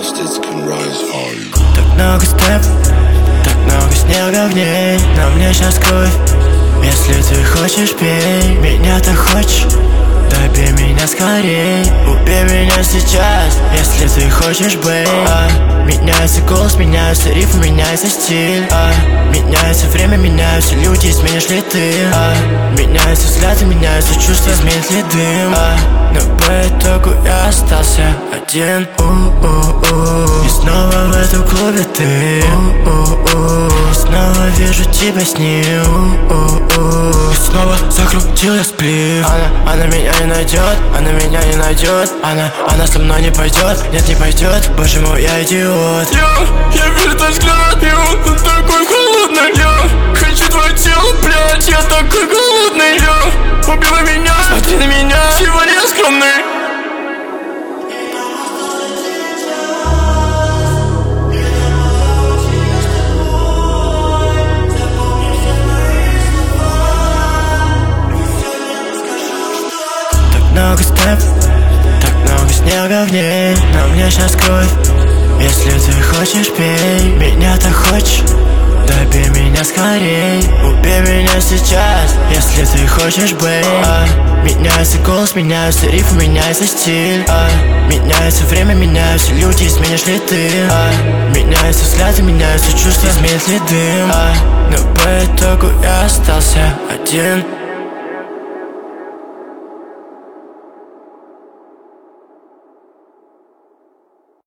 bastards can rise high. Так много степ, так много снега в ней. На мне сейчас кровь. Если ты хочешь, пей. Меня ты хочешь? Добей меня скорей. Убей меня сейчас, если ты хочешь, бей. Меняется голос, меняются рифмы, меняется стиль. Меняется время, меняются люди, изменишь ли ты? Меняются взгляды, меняются чувства, изменит ли дым? Но по итогу я остался один. И снова в этом клубе ты. И снова вижу тебя с ним. И снова закрутил я сплив. Она меня не найдет, она меня не найдет. Она со мной не пойдет, нет, не пойдет. Боже мой, я идиот. Я вижу твой взгляд, он такой холодный. Я хочу твое тело, блядь, я такой голодный. Убивай меня, смотри на меня, сегодня я скромный. Много степ, так много снега в ней. На мне сейчас кровь. Если ты хочешь, пей. Меня ты хочешь? Добей меня скорей. Убей меня сейчас, если ты хочешь, бей. Меняется голос, меняются рифмы, меняется стиль. Меняется время, меняются люди, изменишь ли ты? Меняются взгляды, меняются чувства, изменит ли дым? Но по итогу я остался один.